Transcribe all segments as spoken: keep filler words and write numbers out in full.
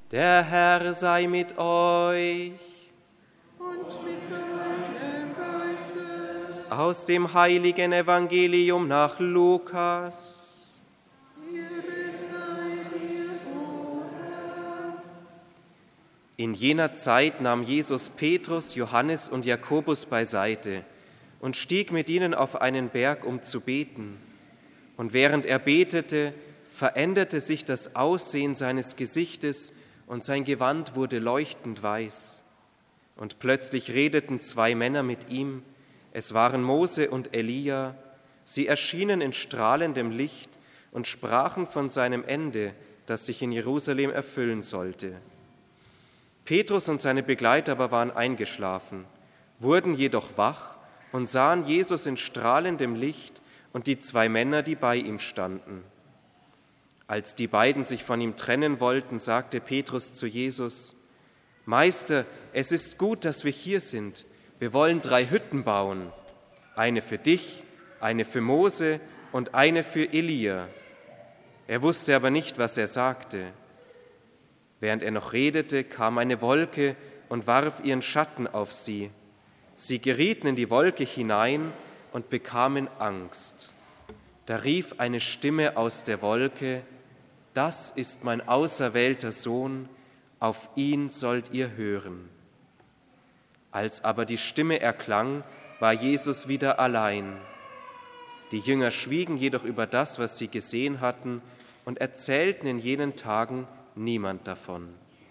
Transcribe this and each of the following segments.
Der Herr sei mit euch. Und mit deinem Geiste. Aus dem heiligen Evangelium nach Lukas. Ehre sei dir, o Herr. In jener Zeit nahm Jesus Petrus, Johannes und Jakobus beiseite und stieg mit ihnen auf einen Berg, um zu beten. Und während er betete, veränderte sich das Aussehen seines Gesichtes und sein Gewand wurde leuchtend weiß. Und plötzlich redeten zwei Männer mit ihm. Es waren Mose und Elia. Sie erschienen in strahlendem Licht und sprachen von seinem Ende, das sich in Jerusalem erfüllen sollte. Petrus und seine Begleiter aber waren eingeschlafen, wurden jedoch wach und sahen Jesus in strahlendem Licht und die zwei Männer, die bei ihm standen. Als die beiden sich von ihm trennen wollten, sagte Petrus zu Jesus: Meister, es ist gut, dass wir hier sind. Wir wollen drei Hütten bauen, eine für dich, eine für Mose und eine für Elia. Er wusste aber nicht, was er sagte. Während er noch redete, kam eine Wolke und warf ihren Schatten auf sie. Sie gerieten in die Wolke hinein und bekamen Angst. Da rief eine Stimme aus der Wolke: Das ist mein auserwählter Sohn, auf ihn sollt ihr hören. Als aber die Stimme erklang, war Jesus wieder allein. Die Jünger schwiegen jedoch über das, was sie gesehen hatten, und erzählten in jenen Tagen niemand davon.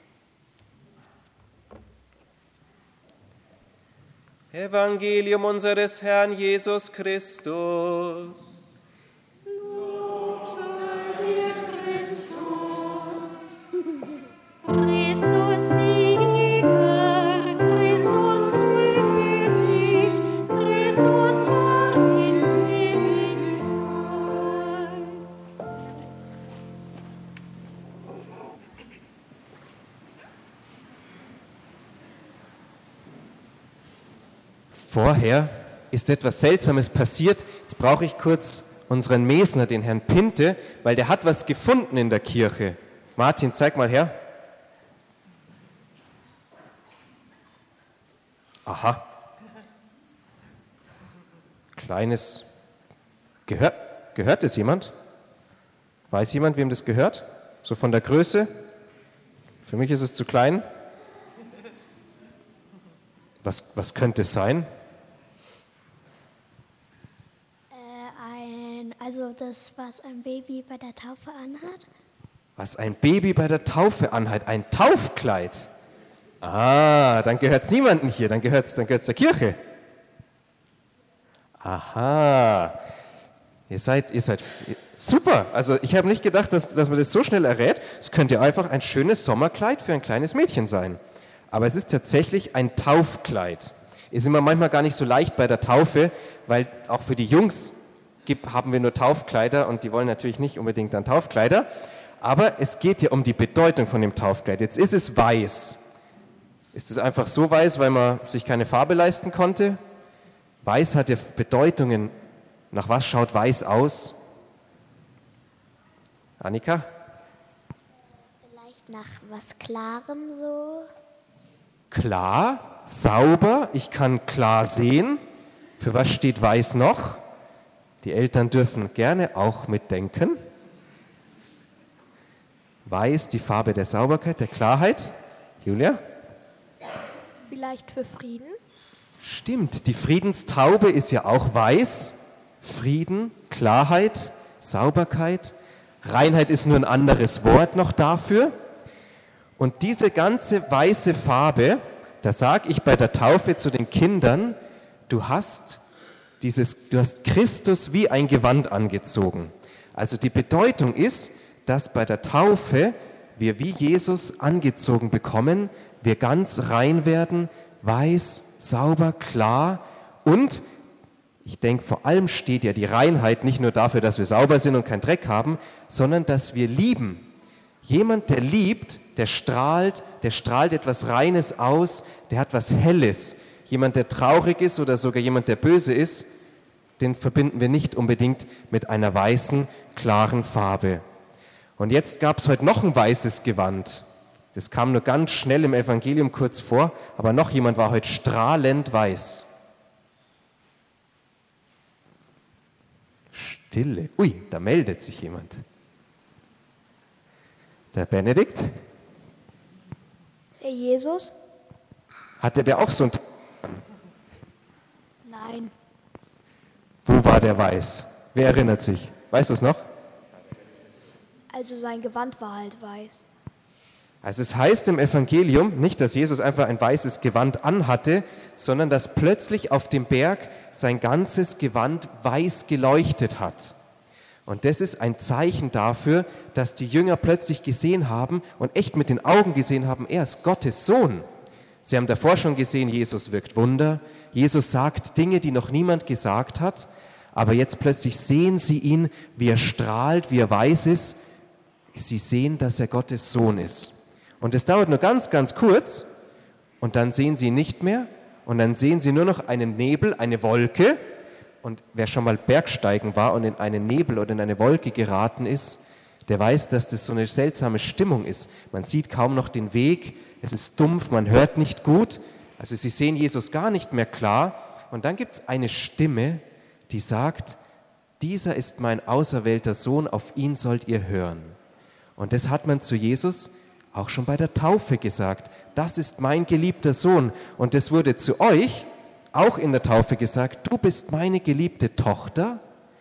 Evangelium unseres Herrn Jesus Christus. Christus Sieger, Christus König, Christus Herr in Ewigkeit. Vorher ist etwas Seltsames passiert. Jetzt brauche ich kurz unseren Mesner, den Herrn Pinte, weil der hat was gefunden in der Kirche. Martin, zeig mal her. Aha. Kleines. Gehört, gehört es jemand? Weiß jemand, wem das gehört? So von der Größe? Für mich ist es zu klein. Was, was könnte es sein? Äh, ein, also das, was ein Baby bei der Taufe anhat. Was ein Baby bei der Taufe anhat, ein Taufkleid. Ah, dann gehört es niemandem hier, dann gehört es dann gehört's der Kirche. Aha, ihr seid, ihr seid super. Also ich habe nicht gedacht, dass, dass man das so schnell errät. Es könnte einfach ein schönes Sommerkleid für ein kleines Mädchen sein. Aber es ist tatsächlich ein Taufkleid. Ist immer manchmal gar nicht so leicht bei der Taufe, weil auch für die Jungs gibt, haben wir nur Taufkleider und die wollen natürlich nicht unbedingt dann Taufkleider. Aber es geht ja um die Bedeutung von dem Taufkleid. Jetzt ist es weiß. Ist es einfach so weiß, weil man sich keine Farbe leisten konnte? Weiß hat ja Bedeutungen. Nach was schaut weiß aus? Annika? Vielleicht nach was Klarem so. Klar, sauber, ich kann klar sehen. Für was steht weiß noch? Die Eltern dürfen gerne auch mitdenken. Weiß, die Farbe der Sauberkeit, der Klarheit. Julia? Vielleicht für Frieden? Stimmt, die Friedenstaube ist ja auch weiß. Frieden, Klarheit, Sauberkeit. Reinheit ist nur ein anderes Wort noch dafür. Und diese ganze weiße Farbe, da sage ich bei der Taufe zu den Kindern, du hast, dieses, du hast Christus wie ein Gewand angezogen. Also die Bedeutung ist, dass bei der Taufe wir wie Jesus angezogen bekommen, wir ganz rein werden, weiß, sauber, klar. Und ich denke, vor allem steht ja die Reinheit nicht nur dafür, dass wir sauber sind und keinen Dreck haben, sondern dass wir lieben. Jemand, der liebt, der strahlt, der strahlt etwas Reines aus, der hat was Helles. Jemand, der traurig ist oder sogar jemand, der böse ist, den verbinden wir nicht unbedingt mit einer weißen, klaren Farbe. Und jetzt gab es heute noch ein weißes Gewand. Das kam nur ganz schnell im Evangelium kurz vor, aber noch jemand war heute strahlend weiß. Stille. Ui, da meldet sich jemand. Der Benedikt? Der Jesus? Hatte der auch so ein... Nein. Wo war der weiß? Wer erinnert sich? Weißt du es noch? Also sein Gewand war halt weiß. Also es heißt im Evangelium nicht, dass Jesus einfach ein weißes Gewand anhatte, sondern dass plötzlich auf dem Berg sein ganzes Gewand weiß geleuchtet hat. Und das ist ein Zeichen dafür, dass die Jünger plötzlich gesehen haben und echt mit den Augen gesehen haben, er ist Gottes Sohn. Sie haben davor schon gesehen, Jesus wirkt Wunder, Jesus sagt Dinge, die noch niemand gesagt hat, aber jetzt plötzlich sehen sie ihn, wie er strahlt, wie er weiß ist. Sie sehen, dass er Gottes Sohn ist. Und es dauert nur ganz, ganz kurz und dann sehen sie ihn nicht mehr und dann sehen sie nur noch einen Nebel, eine Wolke. Und wer schon mal Bergsteigen war und in einen Nebel oder in eine Wolke geraten ist, der weiß, dass das so eine seltsame Stimmung ist. Man sieht kaum noch den Weg, es ist dumpf, man hört nicht gut. Also sie sehen Jesus gar nicht mehr klar. Und dann gibt es eine Stimme, die sagt, dieser ist mein auserwählter Sohn, auf ihn sollt ihr hören. Und das hat man zu Jesus auch schon bei der Taufe gesagt. Das ist mein geliebter Sohn. Und das wurde zu euch auch in der Taufe gesagt, du bist meine geliebte Tochter,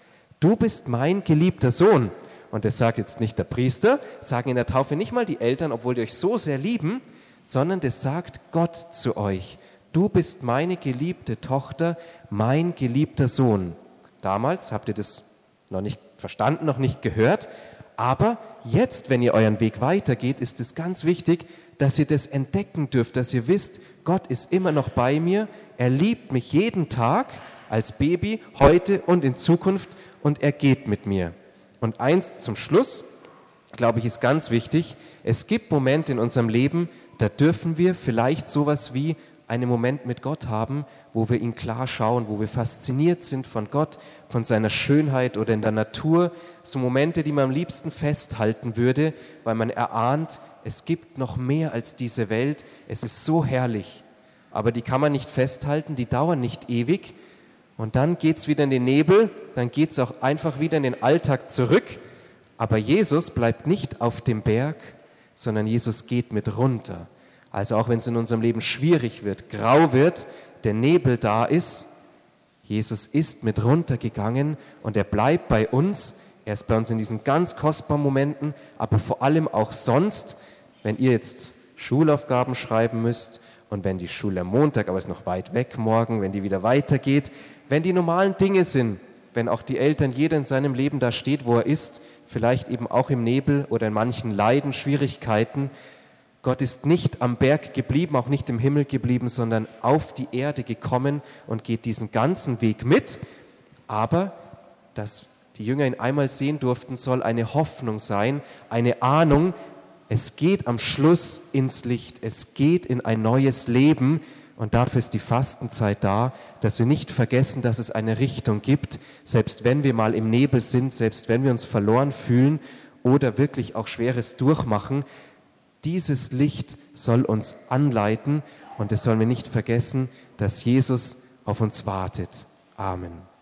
du bist mein geliebter Sohn. Und das sagt jetzt nicht der Priester, sagen in der Taufe nicht mal die Eltern, obwohl die euch so sehr lieben, sondern das sagt Gott zu euch. Du bist meine geliebte Tochter, mein geliebter Sohn. Damals habt ihr das noch nicht verstanden, noch nicht gehört, aber jetzt, wenn ihr euren Weg weitergeht, ist es ganz wichtig, dass ihr das entdecken dürft, dass ihr wisst, Gott ist immer noch bei mir, er liebt mich jeden Tag als Baby, heute und in Zukunft und er geht mit mir. Und eins zum Schluss, glaube ich, ist ganz wichtig, es gibt Momente in unserem Leben, da dürfen wir vielleicht sowas wie einen Moment mit Gott haben, wo wir ihn klar schauen, wo wir fasziniert sind von Gott, von seiner Schönheit oder in der Natur. So Momente, die man am liebsten festhalten würde, weil man erahnt, es gibt noch mehr als diese Welt. Es ist so herrlich, aber die kann man nicht festhalten, die dauern nicht ewig. Und dann geht es wieder in den Nebel, dann geht es auch einfach wieder in den Alltag zurück. Aber Jesus bleibt nicht auf dem Berg, sondern Jesus geht mit runter. Also auch wenn es in unserem Leben schwierig wird, grau wird, der Nebel da ist, Jesus ist mit runtergegangen und er bleibt bei uns. Er ist bei uns in diesen ganz kostbaren Momenten, aber vor allem auch sonst, wenn ihr jetzt Schulaufgaben schreiben müsst und wenn die Schule am Montag, aber es ist noch weit weg morgen, wenn die wieder weitergeht, wenn die normalen Dinge sind, wenn auch die Eltern, jeder in seinem Leben da steht, wo er ist, vielleicht eben auch im Nebel oder in manchen Leiden, Schwierigkeiten. Gott ist nicht am Berg geblieben, auch nicht im Himmel geblieben, sondern auf die Erde gekommen und geht diesen ganzen Weg mit. Aber dass die Jünger ihn einmal sehen durften, soll eine Hoffnung sein, eine Ahnung, es geht am Schluss ins Licht, es geht in ein neues Leben. Und dafür ist die Fastenzeit da, dass wir nicht vergessen, dass es eine Richtung gibt, selbst wenn wir mal im Nebel sind, selbst wenn wir uns verloren fühlen oder wirklich auch Schweres durchmachen. Dieses Licht soll uns anleiten und es sollen wir nicht vergessen, dass Jesus auf uns wartet. Amen.